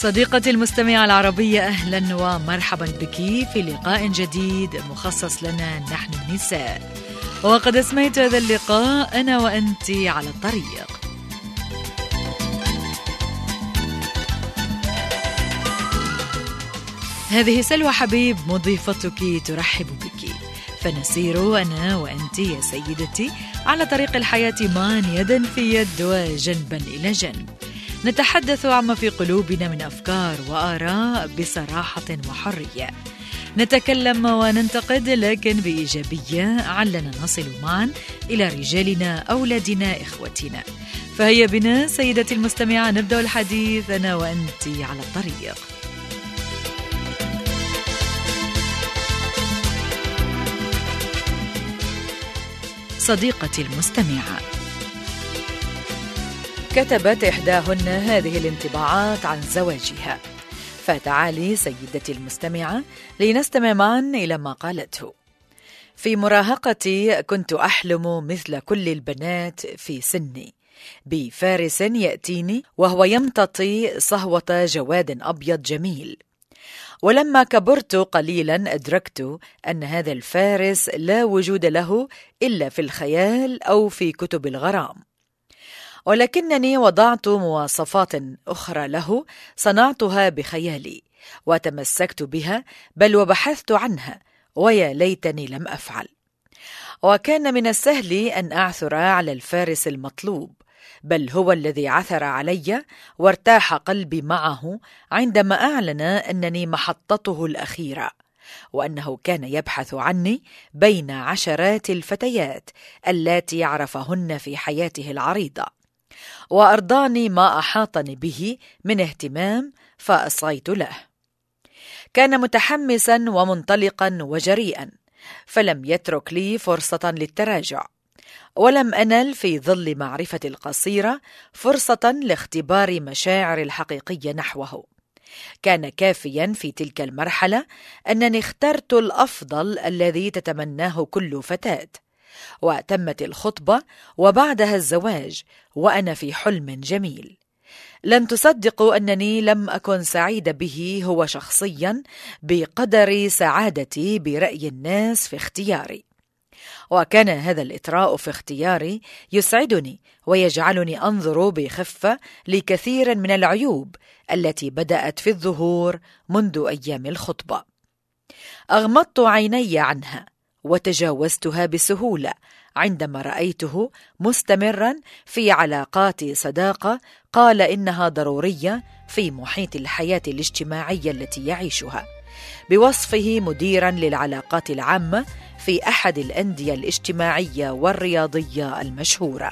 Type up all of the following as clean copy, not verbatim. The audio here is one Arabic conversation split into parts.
صديقتي المستمعة العربية، أهلا ومرحبا بك في لقاء جديد مخصص لنا نحن النساء. وقد أسميت هذا اللقاء أنا وأنت على الطريق. هذه سلوى حبيب مضيفتك ترحب بك، فنسير أنا وأنت يا سيدتي على طريق الحياة معا يدا في يد وجنبا إلى جنب، نتحدث عما في قلوبنا من أفكار وآراء بصراحة وحرية، نتكلم وننتقد لكن بإيجابية علنا نصل معا إلى رجالنا، أولادنا، إخوتنا. فهيا بنا سيدتي المستمعة نبدأ الحديث أنا وأنت على الطريق. صديقتي المستمعة، كتبت إحداهن هذه الانطباعات عن زواجها، فتعالي سيدتي المستمعة لنستمع معا إلى ما قالته. في مراهقتي كنت أحلم مثل كل البنات في سني بفارس يأتيني وهو يمتطي صهوة جواد أبيض جميل، ولما كبرت قليلا أدركت أن هذا الفارس لا وجود له إلا في الخيال أو في كتب الغرام، ولكنني وضعت مواصفات أخرى له صنعتها بخيالي وتمسكت بها، بل وبحثت عنها، ويا ليتني لم أفعل. وكان من السهل أن أعثر على الفارس المطلوب، بل هو الذي عثر علي، وارتاح قلبي معه عندما أعلن أنني محطته الأخيرة، وأنه كان يبحث عني بين عشرات الفتيات اللاتي عرفهن في حياته العريضة، وأرضاني ما أحاطني به من اهتمام فأصغيت له. كان متحمسا ومنطلقا وجريئا، فلم يترك لي فرصة للتراجع، ولم أنل في ظل معرفتي القصيرة فرصة لاختبار مشاعري الحقيقية نحوه. كان كافيا في تلك المرحلة أنني اخترت الأفضل الذي تتمناه كل فتاة، وتمت الخطبة وبعدها الزواج وأنا في حلم جميل. لن تصدقوا أنني لم أكن سعيدة به هو شخصيا بقدر سعادتي برأي الناس في اختياري، وكان هذا الإطراء في اختياري يسعدني ويجعلني أنظر بخفة لكثير من العيوب التي بدأت في الظهور منذ أيام الخطبة. أغمضت عيني عنها وتجاوزتها بسهولة عندما رأيته مستمرا في علاقات صداقة قال إنها ضرورية في محيط الحياة الاجتماعية التي يعيشها، بوصفه مديرا للعلاقات العامة في أحد الأندية الاجتماعية والرياضية المشهورة.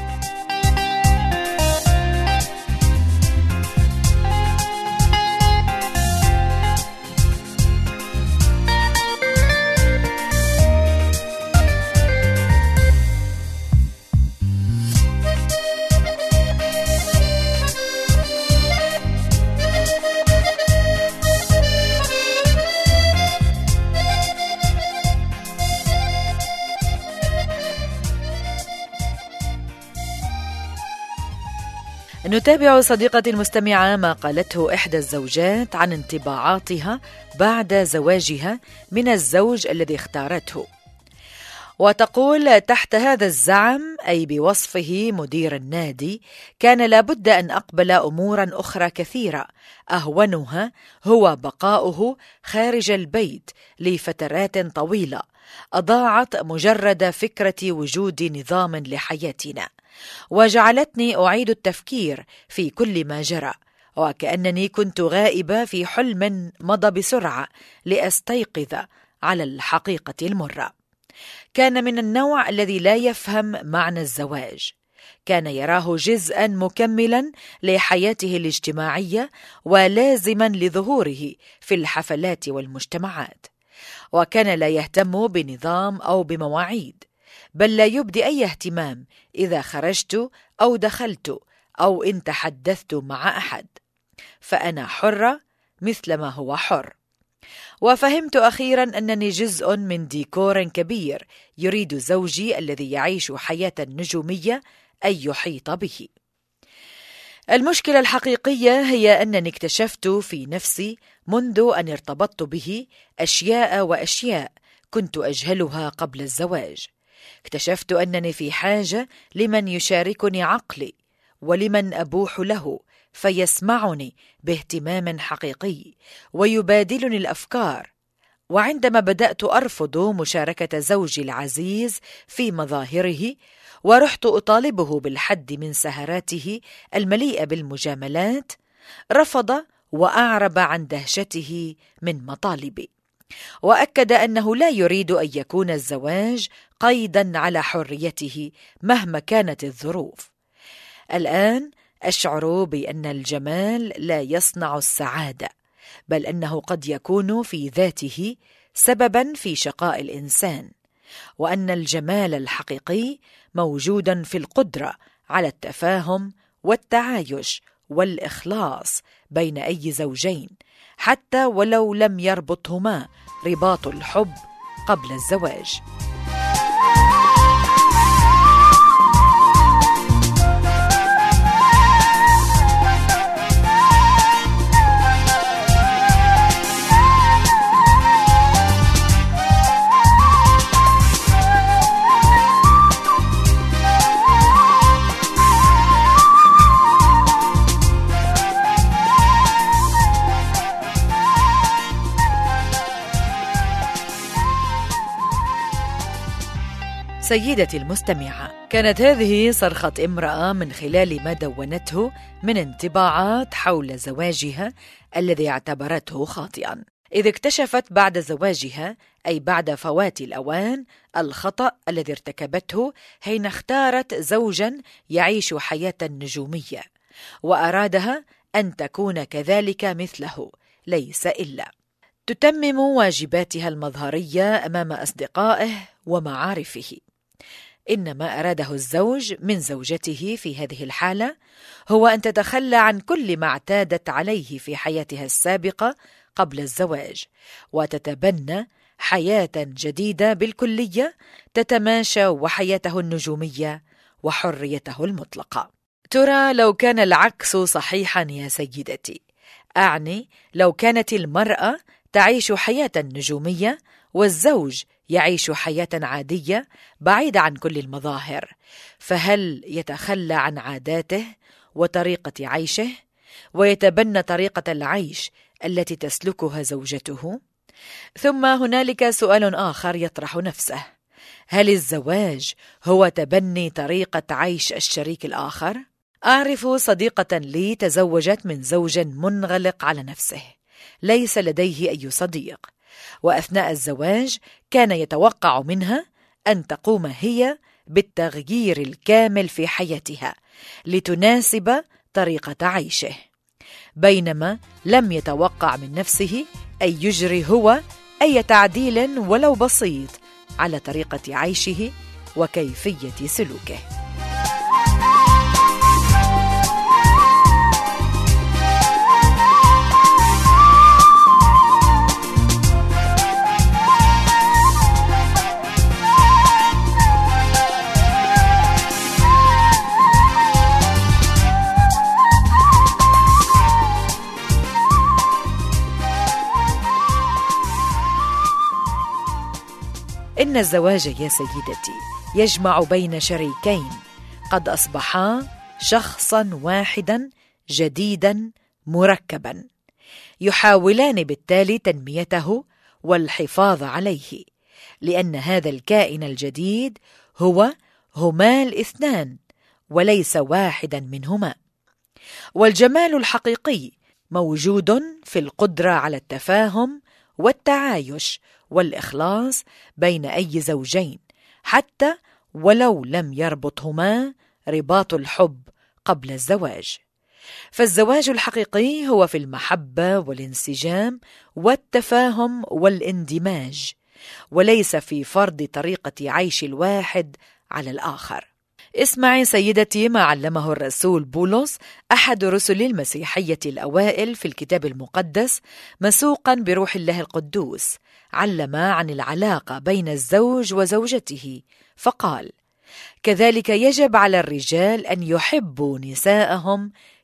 نتابع صديقتي المستمعة ما قالته إحدى الزوجات عن انطباعاتها بعد زواجها من الزوج الذي اختارته، وتقول تحت هذا الزعم أي بوصفه مدير النادي كان لابد أن أقبل أمورا أخرى كثيرة، أهونها هو بقاؤه خارج البيت لفترات طويلة أضاعت مجرد فكرة وجود نظام لحياتنا، وجعلتني أعيد التفكير في كل ما جرى، وكأنني كنت غائبة في حلم مضى بسرعة لأستيقظ على الحقيقة المرة. كان من النوع الذي لا يفهم معنى الزواج، كان يراه جزءا مكملا لحياته الاجتماعية ولازما لظهوره في الحفلات والمجتمعات، وكان لا يهتم بنظام أو بمواعيد، بل لا يبدي أي اهتمام إذا خرجت أو دخلت أو إن تحدثت مع أحد، فأنا حرة مثل ما هو حر. وفهمت أخيرا أنني جزء من ديكور كبير يريد زوجي الذي يعيش حياة نجومية أن يحيط به. المشكلة الحقيقية هي أنني اكتشفت في نفسي منذ أن ارتبطت به أشياء وأشياء كنت أجهلها قبل الزواج. اكتشفت أنني في حاجة لمن يشاركني عقلي ولمن أبوح له فيسمعني باهتمام حقيقي ويبادلني الأفكار. وعندما بدأت أرفض مشاركة زوجي العزيز في مظاهره ورحت أطالبه بالحد من سهراته المليئة بالمجاملات، رفض وأعرب عن دهشته من مطالبي، وأكد أنه لا يريد أن يكون الزواج قيداً على حريته مهما كانت الظروف. الآن أشعر بأن الجمال لا يصنع السعادة، بل أنه قد يكون في ذاته سبباً في شقاء الإنسان، وأن الجمال الحقيقي موجوداً في القدرة على التفاهم والتعايش والإخلاص بين أي زوجين، حتى ولو لم يربطهما رباط الحب قبل الزواج. سيدتي المستمعة، كانت هذه صرخة امرأة من خلال ما دونته من انطباعات حول زواجها الذي اعتبرته خاطئا، إذ اكتشفت بعد زواجها، أي بعد فوات الأوان، الخطأ الذي ارتكبته حين اختارت زوجا يعيش حياة نجومية، وأرادها أن تكون كذلك مثله، ليس إلا. تتمم واجباتها المظهرية أمام أصدقائه ومعارفه. إن ما أراده الزوج من زوجته في هذه الحالة هو أن تتخلى عن كل ما اعتادت عليه في حياتها السابقة قبل الزواج، وتتبنى حياة جديدة بالكلية تتماشى وحياته النجومية وحريته المطلقة. ترى لو كان العكس صحيحا يا سيدتي، أعني لو كانت المرأة تعيش حياة نجومية والزوج يعيش حياة عادية بعيدة عن كل المظاهر، فهل يتخلى عن عاداته وطريقة عيشه ويتبنى طريقة العيش التي تسلكها زوجته؟ ثم هنالك سؤال آخر يطرح نفسه: هل الزواج هو تبني طريقة عيش الشريك الآخر؟ أعرف صديقة لي تزوجت من زوج منغلق على نفسه، ليس لديه أي صديق، وأثناء الزواج كان يتوقع منها أن تقوم هي بالتغيير الكامل في حياتها لتناسب طريقة عيشه، بينما لم يتوقع من نفسه أن يجري هو أي تعديل ولو بسيط على طريقة عيشه وكيفية سلوكه. إن الزواج يا سيدتي يجمع بين شريكين قد أصبحا شخصا واحدا جديدا مركبا، يحاولان بالتالي تنميته والحفاظ عليه، لأن هذا الكائن الجديد هما الاثنان وليس واحدا منهما. والجمال الحقيقي موجود في القدرة على التفاهم والتعايش والإخلاص بين أي زوجين، حتى ولو لم يربطهما رباط الحب قبل الزواج. فالزواج الحقيقي هو في المحبة والانسجام والتفاهم والاندماج، وليس في فرض طريقة عيش الواحد على الآخر. اسمعي سيدتي ما علمه الرسول بولس أحد رسل المسيحية الأوائل في الكتاب المقدس مسوقا بروح الله القدوس، علم عن العلاقة بين الزوج وزوجته فقال: كذلك يجب على الرجال أن يحبوا نساءهم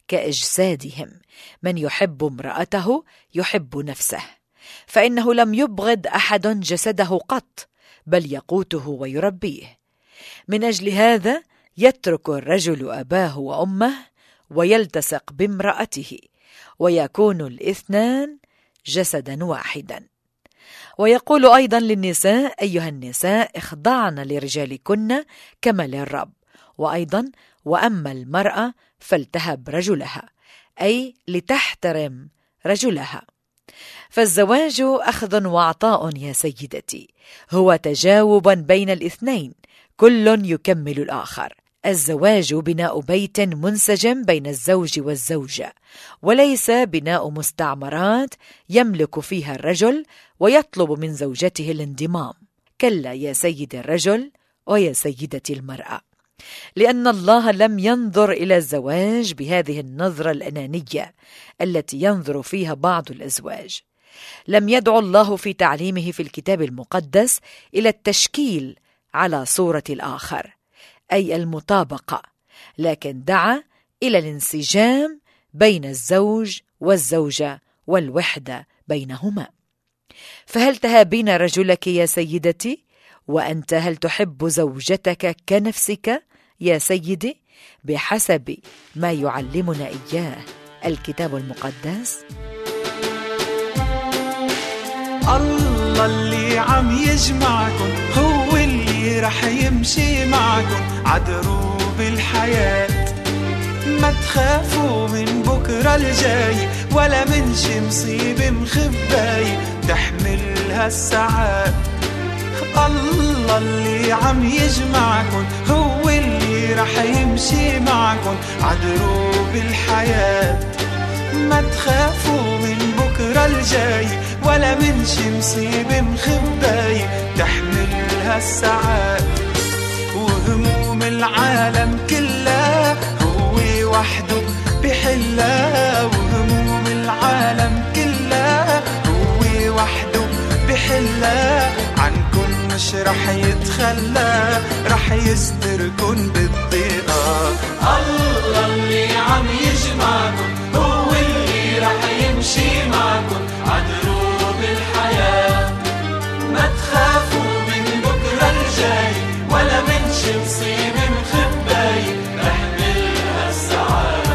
كأجسادهم، من يحب امرأته يحب نفسه، فإنه لم يبغض أحد جسده قط، بل يقوته ويربيه. من أجل هذا يترك الرجل أباه وأمه ويلتصق بامرأته، ويكون الاثنان جسدا واحدا. ويقول أيضا للنساء: أيها النساء اخضعن لرجالكن كما للرب، وأيضا وأما المرأة فلتهب رجلها، أي لتحترم رجلها. فالزواج أخذ وعطاء يا سيدتي، هو تجاوب بين الاثنين، كل يكمل الآخر. الزواج بناء بيت منسجم بين الزوج والزوجة، وليس بناء مستعمرات يملك فيها الرجل ويطلب من زوجته الانضمام. كلا يا سيد الرجل ويا سيدتي المرأة، لأن الله لم ينظر إلى الزواج بهذه النظرة الأنانية التي ينظر فيها بعض الأزواج. لم يدعو الله في تعليمه في الكتاب المقدس إلى التشكيل على صورة الآخر، أي المطابقة، لكن دعا إلى الانسجام بين الزوج والزوجة والوحدة بينهما. فهل تهابين رجلك يا سيدتي؟ وأنت هل تحب زوجتك كنفسك يا سيدي بحسب ما يعلمنا إياه الكتاب المقدس؟ الله اللي عم يجمعكم هو اللي رح يمشي معكم عدروب الحياة. ما تخافوا من بكرة الجاي ولا من شي مصيبة مخباي تحملها الساعات. الله اللي عم يجمعكم هو اللي رح يمشي معكم عدروب الحياة. ما تخافوا من بكرة الجاي ولا من شي مصيبة مخباي تحملها الساعات. وهموم العالم كلها هو وحده بحلها، وهموم العالم كلها هو وحده بحلها. عنكن مش رح يتخلى، رح يستركن بالضيقة. الله اللي عم يجمعكم هو اللي رح يمشي معكم عدروب الحياة. ما تخافوا من بكرة الجاي ولا من شي مصيبة مخباي تحملها الساعات.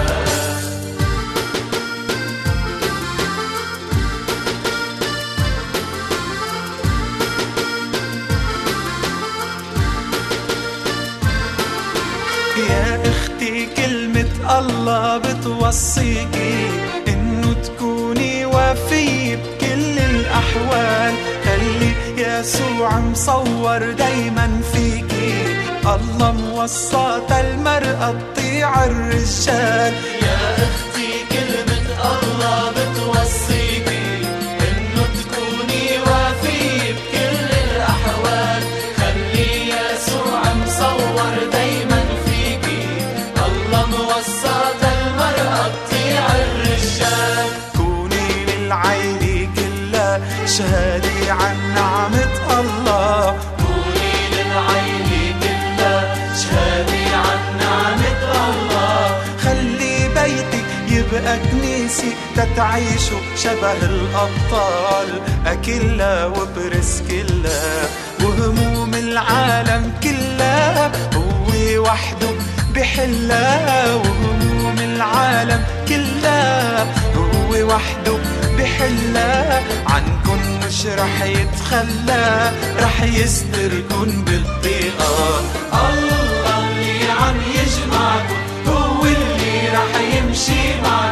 يا اختي كلمة الله بتوصيكي انه تكوني وفية بكل الاحوال. خلي يسوع مصور دايما فيكي، الله موسط المرأة تطيع الرجال. يا اختي كلمة الله بتوصيكي انه تكوني وفية بكل الاحوال. خلي يسوع مصور دايما فيكي، الله موسط المرأة تطيع الرجال. كوني للعين كلها شهادة عن نعمة الله. كوني للعين كلها شهادة عن نعمة الله. خلي بيتك يبقى كنيسة تتعيشوا شبه الأبطال أكلها وبرسكلها. وهموم العالم كلها هو وحده بحلها، وهموم العالم كلها هو وحده بحلها. عنكن مش رح يتخلى، رح يستركن بالضيقة. الله اللي عم يجمعكم هو اللي رح يمشي معكم